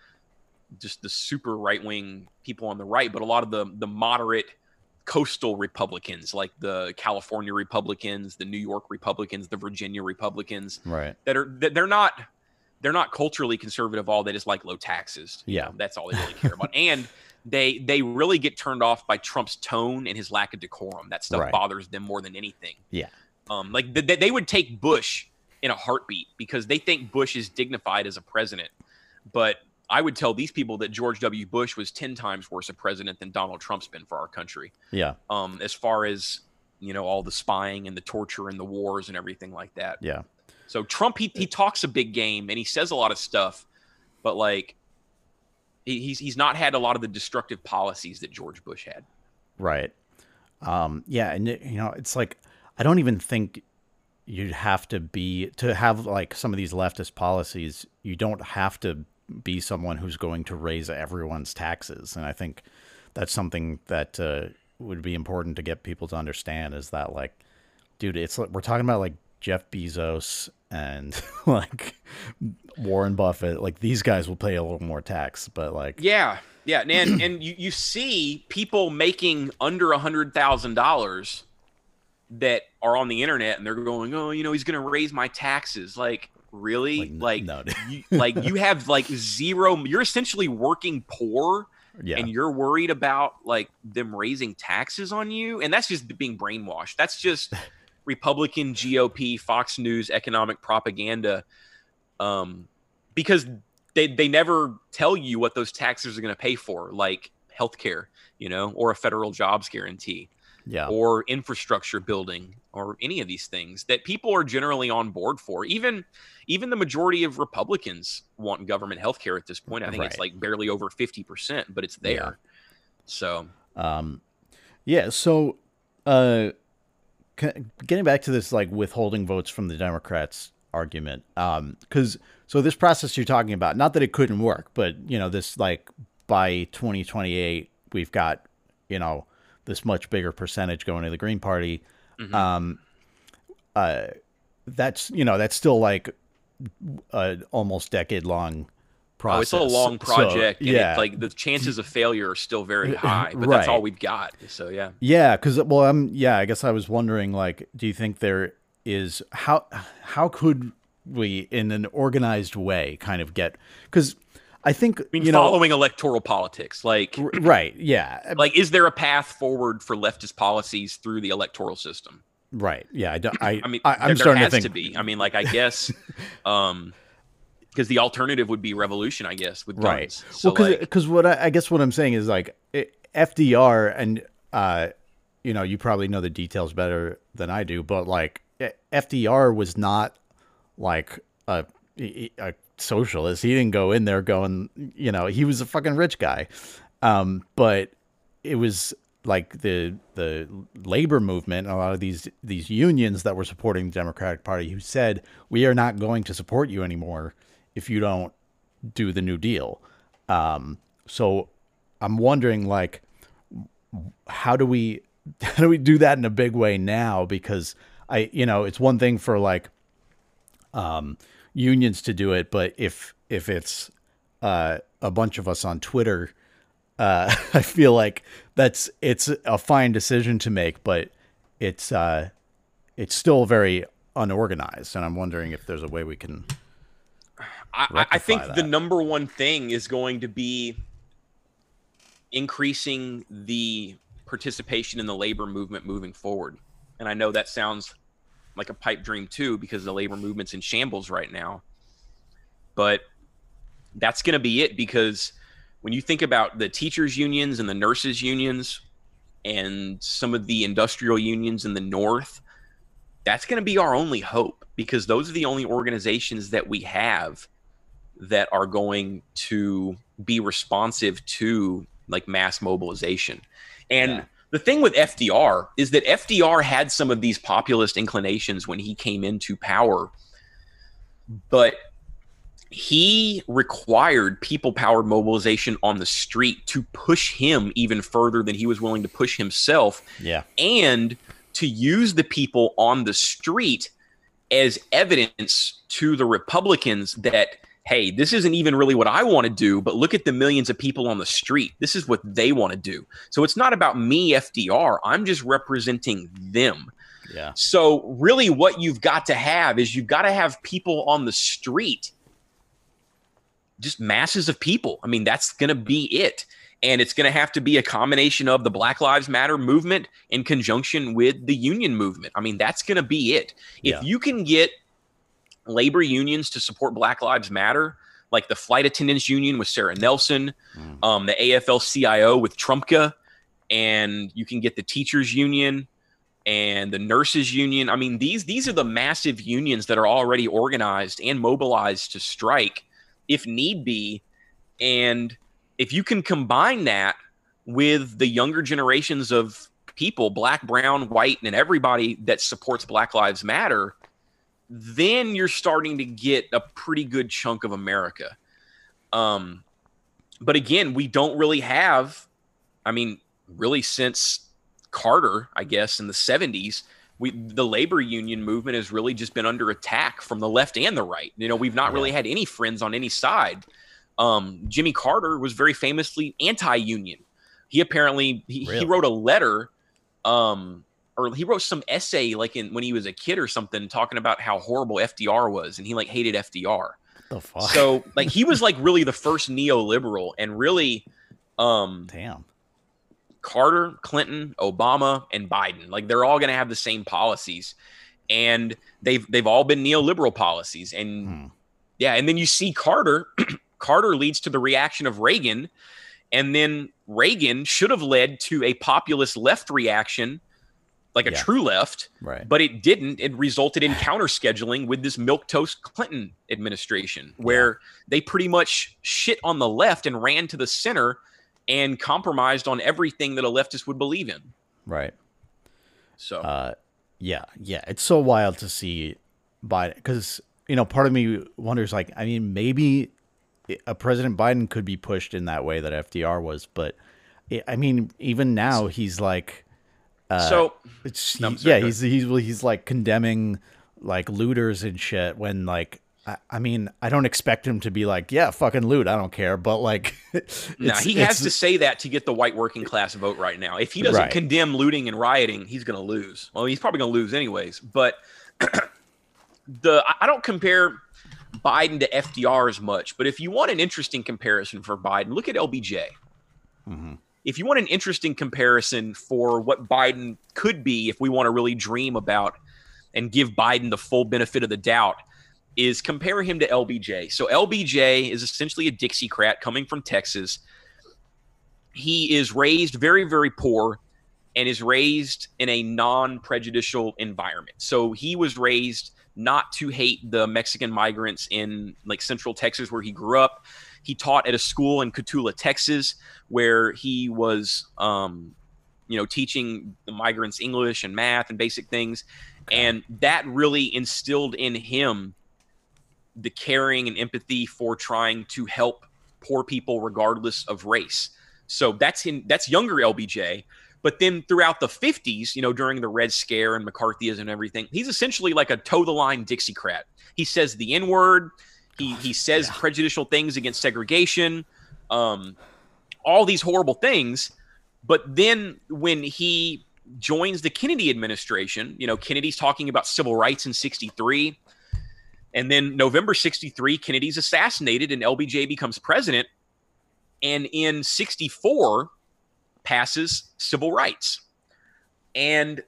just the super right wing people on the right, but a lot of the the moderate coastal Republicans, like the California Republicans, the New York Republicans, the Virginia Republicans, right? That are that they're not they're not culturally conservative. All they just like low taxes. Yeah, know, that's all they really care about. And They they really get turned off by Trump's tone and his lack of decorum. That stuff right. bothers them more than anything. Yeah. Um, like they, they would take Bush in a heartbeat because they think Bush is dignified as a president. But I would tell these people that George W. Bush was ten times worse a president than Donald Trump's been for our country. Yeah. Um, as far as, you know, all the spying and the torture and the wars and everything like that. Yeah. So Trump, he he talks a big game and he says a lot of stuff, but like, He's he's not had a lot of the destructive policies that George Bush had. Right. Um, yeah. And, you know, it's like, I don't even think you'd have to be, to have like some of these leftist policies, you don't have to be someone who's going to raise everyone's taxes. And I think that's something that uh, would be important to get people to understand is that, like, dude, it's like, we're talking about like Jeff Bezos and like Warren Buffett, like these guys will pay a little more tax, but like, yeah, yeah. And, and you, you see people making under a hundred thousand dollars that are on the internet and they're going, oh, you know, he's going to raise my taxes. Like, really? Like, like, no, you, like you have like zero, you're essentially working poor. Yeah. And you're worried about like them raising taxes on you. And that's just being brainwashed. That's just Republican G O P, Fox News, economic propaganda, um, because they they never tell you what those taxes are going to pay for, like healthcare, you know, or a federal jobs guarantee. Yeah. or infrastructure building or any of these things that people are generally on board for. Even even the majority of Republicans want government health care at this point. I think Right. it's like barely over fifty percent, but it's there. Yeah. So Um, yeah. So, uh, c- getting back to this, like withholding votes from the Democrats argument, um, because so this process you're talking about, not that it couldn't work, but you know, this like by twenty twenty-eight, we've got, you know, this much bigger percentage going to the Green Party. mhm. Um, uh, that's you know, that's still like a almost decade long Oh, it's process. a long So, project. and yeah. it's like the chances of failure are still very high, but that's all Right. we've got. So yeah. Yeah, because well, I'm yeah. I guess I was wondering, like, do you think there is how how could we, in an organized way, kind of get? Because I think I mean, you know, following electoral politics, like r- right? Yeah, like is there a path forward for leftist policies through the electoral system? right. Yeah, I don't. I, I mean, I there, I'm there starting has to to, think. be. I mean, like I guess, um, because the alternative would be revolution, I guess, with guns. Right. So well, like, because what I, I guess what I'm saying is like i- F D R and uh, you know, you probably know the details better than I do, but like eh, F D R was not like a a socialist. He didn't go in there going, you know, he was a fucking rich guy. Um, but it was like the the labor movement, and a lot of these these unions that were supporting the Democratic Party, who said, we are not going to support you anymore if you don't do the New Deal. Um, so I'm wondering, like, how do we how do we do that in a big way now? Because I, you know, it's one thing for like um, unions to do it, but if if it's uh, a bunch of us on Twitter, uh, I feel like that's it's a fine decision to make, but it's uh, it's still very unorganized, and I'm wondering if there's a way we can. I, I think rectify the that. number one thing is going to be increasing the participation in the labor movement moving forward. And I know that sounds like a pipe dream too, because the labor movement's in shambles right now. But that's going to be it, because when you think about the teachers unions and the nurses unions and some of the industrial unions in the North, that's going to be our only hope, because those are the only organizations that we have that are going to be responsive to like mass mobilization. And Yeah. the thing with F D R is that F D R had some of these populist inclinations when he came into power, but he required people-powered mobilization on the street to push him even further than he was willing to push himself, Yeah. and to use the people on the street as evidence to the Republicans that, hey, this isn't even really what I want to do, but look at the millions of people on the street. This is what they want to do. So it's not about me, F D R. I'm just representing them. Yeah. So really what you've got to have is you've got to have people on the street, just masses of people. I mean, that's going to be it. And it's going to have to be a combination of the Black Lives Matter movement in conjunction with the union movement. I mean, that's going to be it. Yeah. If you can get labor unions to support Black Lives Matter, like the flight attendants union with Sarah Nelson, Mm. um, the A F L C I O with Trumpka, and you can get the teachers union and the nurses union. I mean, these these are the massive unions that are already organized and mobilized to strike if need be. And if you can combine that with the younger generations of people, black, brown, white, and everybody that supports Black Lives Matter, then you're starting to get a pretty good chunk of America. Um, but again, we don't really have, I mean, really since Carter, I guess, in the seventies, we the labor union movement has really just been under attack from the left and the right. You know, we've not really Yeah. had any friends on any side. Um, Jimmy Carter was very famously anti-union. He apparently he, he Really? wrote a letter, um, or he wrote some essay like in when he was a kid or something, talking about how horrible F D R was, and he like hated F D R. What the fuck? So like he was like really the first neoliberal, and really, um, Damn. Carter, Clinton, Obama, and Biden, like they're all going to have the same policies, and they've they've all been neoliberal policies. And Hmm. yeah, and then you see Carter. Carter leads to the reaction of Reagan, and then Reagan should have led to a populist left reaction like a Yeah. true left, Right. but it didn't. It resulted in counter scheduling with this milquetoast Clinton administration, where Yeah. they pretty much shit on the left and ran to the center and compromised on everything that a leftist would believe in. Right. So, Uh, yeah, yeah. It's so wild to see Biden because, you know, part of me wonders, like, I mean, maybe a President Biden could be pushed in that way that F D R was, but it, I mean, even now he's like, uh, so it's, no, he- sorry, yeah, go he's he's he's like condemning like looters and shit when like. I I mean, I don't expect him to be like, yeah, fucking loot. I don't care. But like, it's, no, he has to say that to get the white working class vote right now. If he doesn't Right. condemn looting and rioting, he's going to lose. Well, he's probably going to lose anyways. But the I- I don't compare Biden to F D R as much. But if you want an interesting comparison for Biden, look at L B J. If you want an interesting comparison for what Biden could be, if we want to really dream about and give Biden the full benefit of the doubt, is compare him to L B J. So L B J is essentially a Dixiecrat coming from Texas. He is raised very, very poor and is raised in a non-prejudicial environment. So he was raised not to hate the Mexican migrants in like Central Texas where he grew up. He taught at a school in Cotulla, Texas, where he was, um, you know, teaching the migrants English and math and basic things. And that really instilled in him the caring and empathy for trying to help poor people regardless of race. So that's in that's younger L B J. But then throughout the fifties, you know, during the Red Scare and McCarthyism and everything, he's essentially like a toe-the-line Dixiecrat. He says the N-word. He he says yeah. prejudicial things against segregation, um, all these horrible things. But then when he joins the Kennedy administration, you know, Kennedy's talking about civil rights in sixty-three. And then November sixty-three, Kennedy's assassinated and L B J becomes president. And in sixty-four, passes civil rights. And,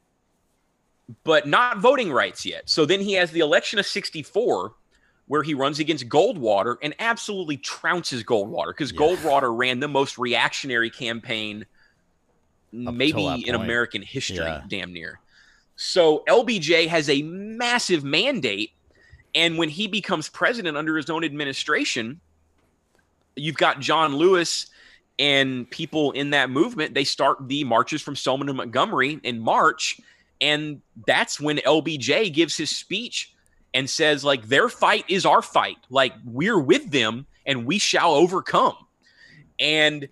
but not voting rights yet. So then he has the election of sixty-four, where he runs against Goldwater and absolutely trounces Goldwater because Yeah. Goldwater ran the most reactionary campaign till maybe that in point. American history, Yeah. damn near. So L B J has a massive mandate. And when he becomes president under his own administration, you've got John Lewis and people in that movement. They start the marches from Selma to Montgomery in March. And that's when L B J gives his speech and says, like, their fight is our fight. Like, we're with them and we shall overcome. And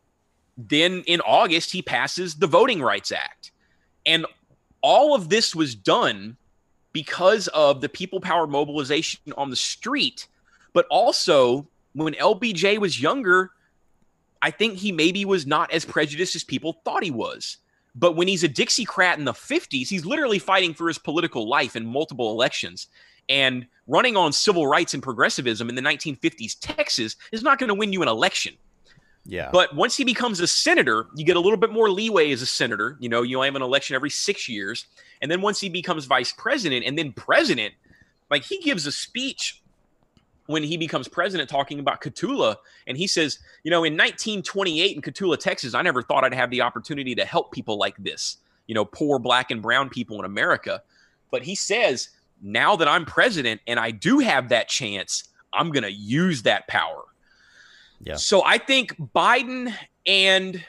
then in August, he passes the Voting Rights Act. And all of this was done because of the people power mobilization on the street. But also, when L B J was younger, I think he maybe was not as prejudiced as people thought he was. But when he's a Dixiecrat in the fifties, he's literally fighting for his political life in multiple elections. And running on civil rights and progressivism in the nineteen fifties Texas is not going to win you an election. Yeah. But once he becomes a senator, you get a little bit more leeway as a senator. You know, you only have an election every six years. And then once he becomes vice president and then president, like he gives a speech when he becomes president talking about Cotulla. And he says, you know, in nineteen twenty-eight in Cotulla, Texas, I never thought I'd have the opportunity to help people like this, you know, poor black and brown people in America. But he says, now that I'm president and I do have that chance, I'm going to use that power. Yeah. So I think Biden and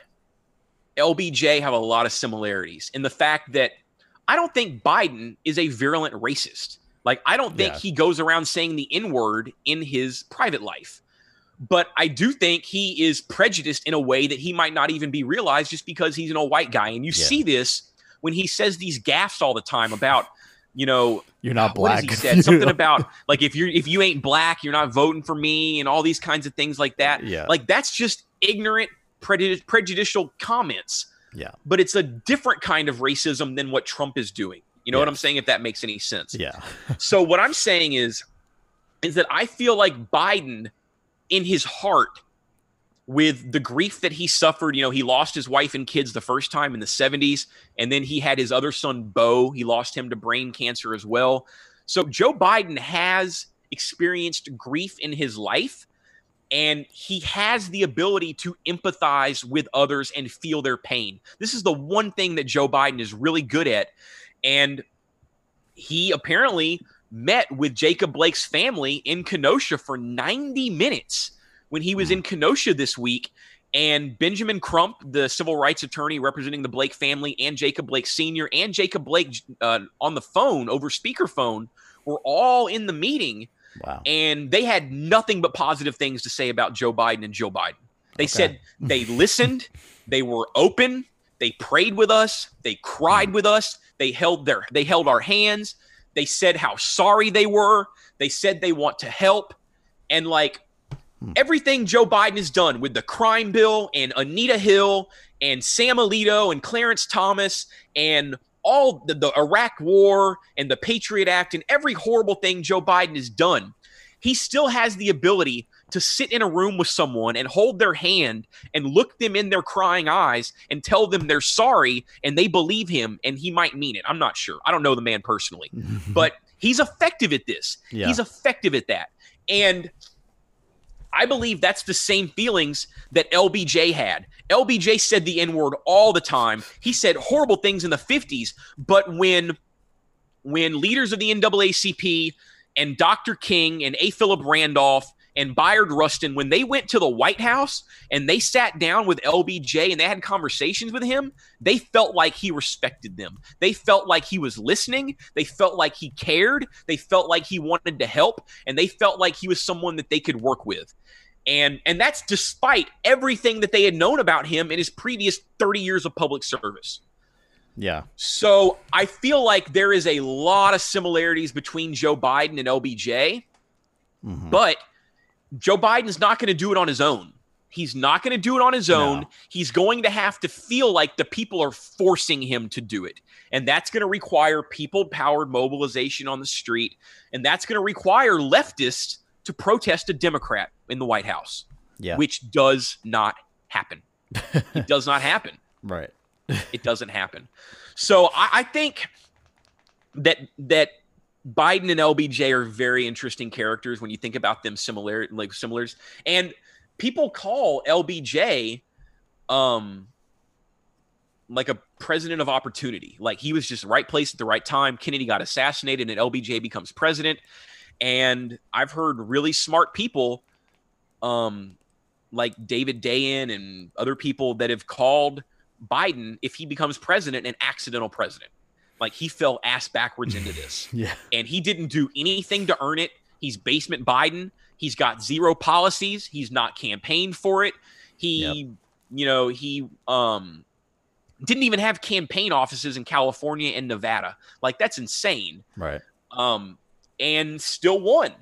L B J have a lot of similarities in the fact that I don't think Biden is a virulent racist. Like, I don't think Yeah. he goes around saying the N-word in his private life. But I do think he is prejudiced in a way that he might not even be realized just because he's an old white guy. And you Yeah. see this when he says these gaffes all the time about, you know, You're not what has black. he said? Something about like if you're if you ain't black, you're not voting for me, and all these kinds of things like that. Yeah. Like that's just ignorant, prejud- prejudicial comments. Yeah. But it's a different kind of racism than what Trump is doing. You know what I'm Yes. saying? If that makes any sense. Yeah. So what I'm saying is, is that I feel like Biden, in his heart, with the grief that he suffered, you know, he lost his wife and kids the first time in the seventies, and then he had his other son, Beau. He lost him to brain cancer as well. So Joe Biden has experienced grief in his life, and he has the ability to empathize with others and feel their pain. This is the one thing that Joe Biden is really good at. And he apparently met with Jacob Blake's family in Kenosha for ninety minutes when he was in Kenosha this week. And Benjamin Crump, the civil rights attorney representing the Blake family, and Jacob Blake Senior and Jacob Blake uh, on the phone, over speakerphone, were all in the meeting. Wow. And they had nothing but positive things to say about Joe Biden and Joe Biden. They okay. said they listened, they were open, they prayed with us, they cried mm. with us, they held their they held our hands, they said how sorry they were, they said they want to help. And like mm. everything Joe Biden has done with the crime bill and Anita Hill and Sam Alito and Clarence Thomas and all the, the Iraq war and the Patriot Act and every horrible thing Joe Biden has done, he still has the ability to sit in a room with someone and hold their hand and look them in their crying eyes and tell them they're sorry and they believe him and he might mean it. I'm not sure. I don't know the man personally, but he's effective at this. Yeah. He's effective at that. And I believe that's the same feelings that L B J had. L B J said the N-word all the time. He said horrible things in the fifties, but when when leaders of the N double A C P and Doctor King and A. Philip Randolph and Bayard Rustin, when they went to the White House and they sat down with L B J and they had conversations with him, they felt like he respected them. They felt like he was listening. They felt like he cared. They felt like he wanted to help, and they felt like he was someone that they could work with. And and that's despite everything that they had known about him in his previous thirty years of public service. Yeah. So I feel like there is a lot of similarities between Joe Biden and L B J, mm-hmm. but Joe Biden's not going to do it on his own. He's not going to do it on his own. No. He's going to have to feel like the people are forcing him to do it. And that's going to require people-powered mobilization on the street. And that's going to require leftists to protest a Democrat in the White House, yeah. which does not happen. It does not happen. Right. It doesn't happen. So I, I think that that Biden and L B J are very interesting characters when you think about them similar, like similars. And people call L B J um, like a president of opportunity. Like he was just the right place at the right time. Kennedy got assassinated and L B J becomes president. And I've heard really smart people um, like David Dayen and other people that have called Biden, if he becomes president, an accidental president. Like he fell ass backwards into this. Yeah. And he didn't do anything to earn it. He's basement Biden. He's got zero policies. He's not campaigned for it. He, yep. you know, he um, didn't even have campaign offices in California and Nevada. Like that's insane. Right. Um, and still won.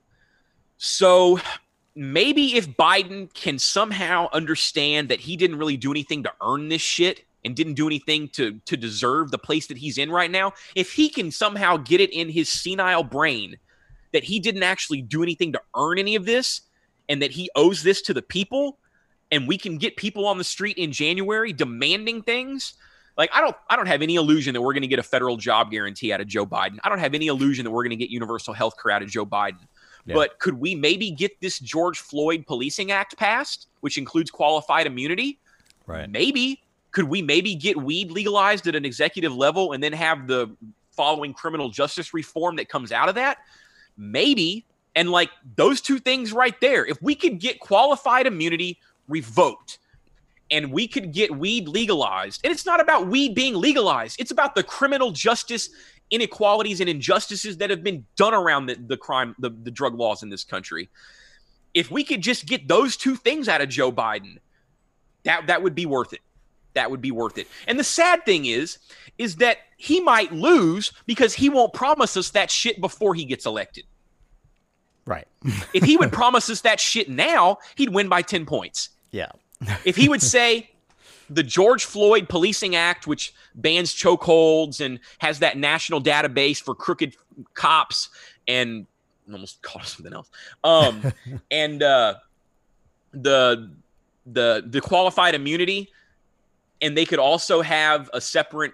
So maybe if Biden can somehow understand that he didn't really do anything to earn this shit and didn't do anything to, to deserve the place that he's in right now, if he can somehow get it in his senile brain that he didn't actually do anything to earn any of this and that he owes this to the people, and we can get people on the street in January demanding things, like I don't I don't have any illusion that we're going to get a federal job guarantee out of Joe Biden. I don't have any illusion that we're going to get universal health care out of Joe Biden. Yeah. But could we maybe get this George Floyd Policing Act passed, which includes qualified immunity? Right. Maybe. Could we maybe get weed legalized at an executive level and then have the following criminal justice reform that comes out of that? Maybe. And like those two things right there, if we could get qualified immunity revoked and we could get weed legalized, and it's not about weed being legalized, it's about the criminal justice inequalities and injustices that have been done around the, the crime, the, the drug laws in this country. If we could just get those two things out of Joe Biden, that that would be worth it. That would be worth it. And the sad thing is, is that he might lose because he won't promise us that shit before he gets elected. Right. If he would promise us that shit now, he'd win by ten points. Yeah. If he would say the George Floyd Policing Act, which bans chokeholds and has that national database for crooked cops and I almost called it something else. Um, and uh, the the the qualified immunity, and they could also have a separate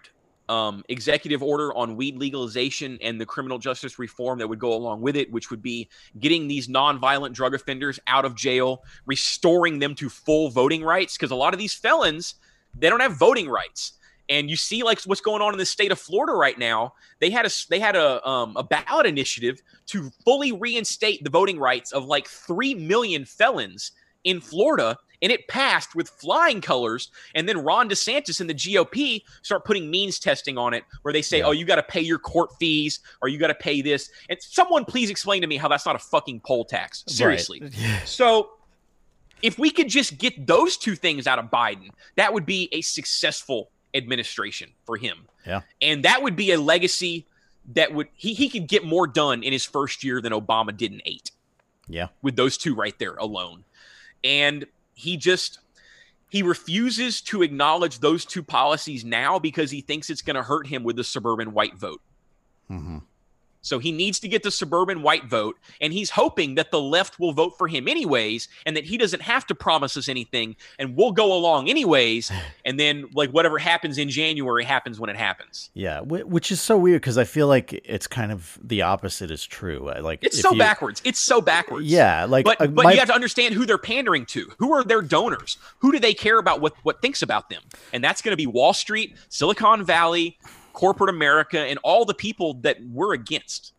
um, executive order on weed legalization and the criminal justice reform that would go along with it, which would be getting these nonviolent drug offenders out of jail, restoring them to full voting rights, because a lot of these felons, they don't have voting rights. And you see, like, what's going on in the state of Florida right now. They had a they had a um, a ballot initiative to fully reinstate the voting rights of like three million felons in Florida, and it passed with flying colors. And then Ron DeSantis and the G O P start putting means testing on it, where they say, yeah. "Oh, you got to pay your court fees, or you got to pay this." And someone please explain to me how that's not a fucking poll tax. Seriously. Right. Yeah. So, if we could just get those two things out of Biden, that would be a successful administration for him. Yeah. And that would be a legacy that would he he could get more done in his first year than Obama did in eight. Yeah. With those two right there alone. And he just he refuses to acknowledge those two policies now because he thinks it's going to hurt him with the suburban white vote. Mm-hmm. So he needs to get the suburban white vote, and he's hoping that the left will vote for him anyways, and that he doesn't have to promise us anything, and we'll go along anyways, and then like whatever happens in January happens when it happens. Yeah, which is so weird because I feel like it's kind of the opposite is true. Like it's so you, backwards. It's so backwards. Yeah, like but uh, but my, you have to understand who they're pandering to. Who are their donors? Who do they care about? What what thinks about them? And that's going to be Wall Street, Silicon Valley, corporate America, and all the people that we're against.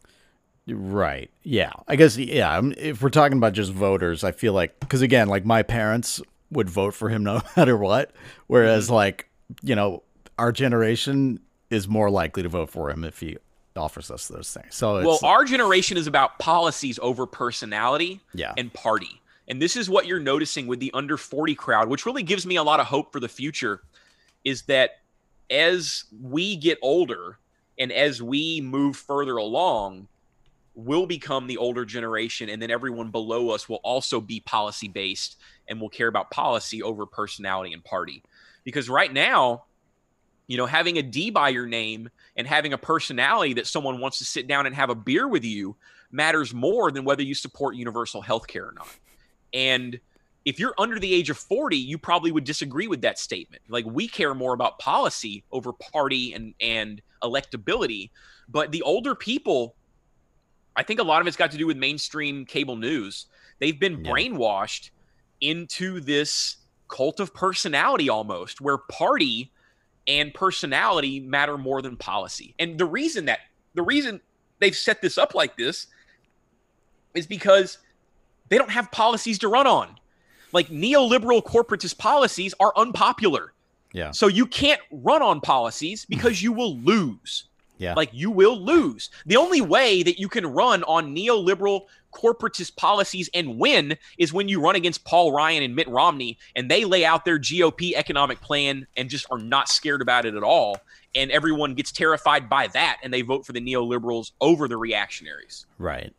Right. Yeah. I guess, yeah, if we're talking about just voters, I feel like, because again, like my parents would vote for him no matter what. Whereas mm-hmm. like, you know, our generation is more likely to vote for him if he offers us those things. So it's, well, our generation is about policies over personality yeah. and party. And this is what you're noticing with the under forty crowd, which really gives me a lot of hope for the future, is that as we get older and as we move further along, we'll become the older generation, and then everyone below us will also be policy-based and will care about policy over personality and party. Because right now, you know, having a D by your name and having a personality that someone wants to sit down and have a beer with you matters more than whether you support universal health care or not. And if you're under the age of forty, you probably would disagree with that statement. Like, we care more about policy over party and, and electability. But the older people, I think a lot of it's got to do with mainstream cable news. They've been yeah. brainwashed into this cult of personality almost, where party and personality matter more than policy. And the reason that the reason they've set this up like this is because they don't have policies to run on. Like, neoliberal corporatist policies are unpopular. Yeah. So you can't run on policies because you will lose. Yeah. Like, you will lose. The only way that you can run on neoliberal corporatist policies and win is when you run against Paul Ryan and Mitt Romney, and they lay out their G O P economic plan and just are not scared about it at all. And everyone gets terrified by that, and they vote for the neoliberals over the reactionaries. Right.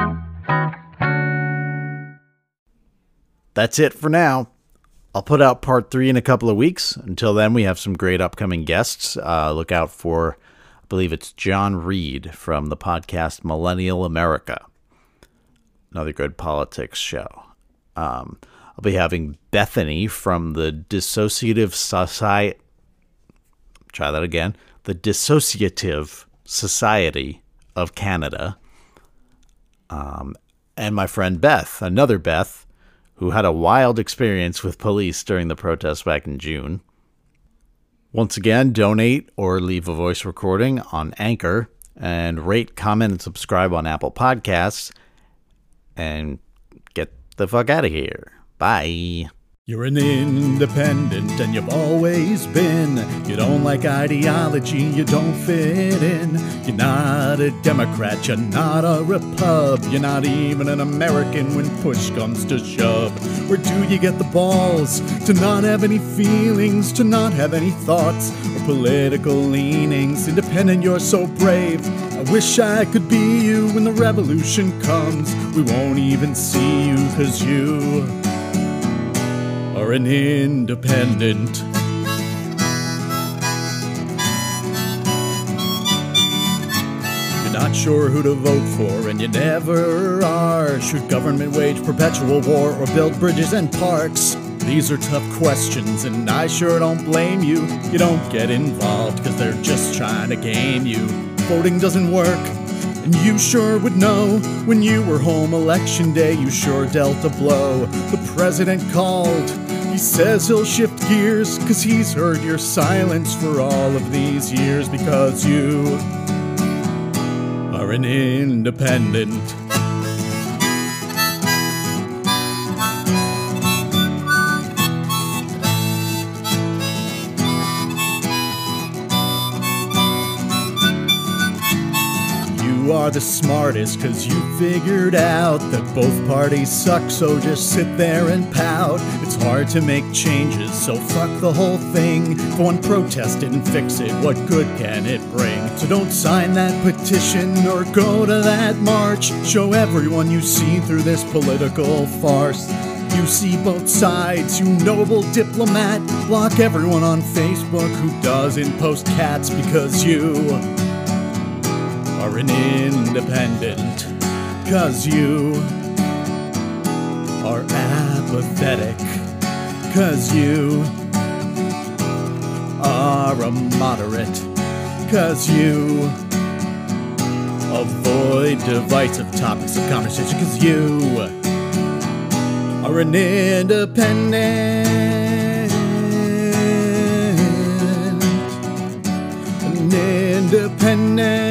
That's it for now. I'll put out part three in a couple of weeks. Until then, we have some great upcoming guests. Uh, look out for, I believe it's John Reed from the podcast Millennial America. Another good politics show. Um, I'll be having Bethany from the Dissociative Society. Try that again. The Dissociative Society of Canada. Um, and my friend Beth, another Beth, who had a wild experience with police during the protests back in June. Once again, donate or leave a voice recording on Anchor, and rate, comment, and subscribe on Apple Podcasts, and get the fuck out of here. Bye. You're an independent and you've always been. You don't like ideology, you don't fit in. You're not a Democrat, you're not a Repub. You're not even an American when push comes to shove. Where do you get the balls to not have any feelings, to not have any thoughts or political leanings? Independent, you're so brave. I wish I could be you when the revolution comes. We won't even see you cause you are an independent. You're not sure who to vote for, and you never are. Should government wage perpetual war or build bridges and parks? These are tough questions, and I sure don't blame you. You don't get involved, cause they're just trying to game you. Voting doesn't work, and you sure would know. When you were home election day, you sure dealt a blow. The president called, he says he'll shift gears, cause he's heard your silence for all of these years. Because you are an independent. You are the smartest, cause you figured out that both parties suck, so just sit there and pout. It's hard to make changes, so fuck the whole thing. If one protest didn't fix it, what good can it bring? So don't sign that petition or go to that march. Show everyone you see through this political farce. You see both sides, you noble diplomat. Block everyone on Facebook who doesn't post cats, because you are an independent. Cause you are apathetic. Cause you are a moderate. Cause you avoid divisive topics of conversation. Cause you are an independent. An independent.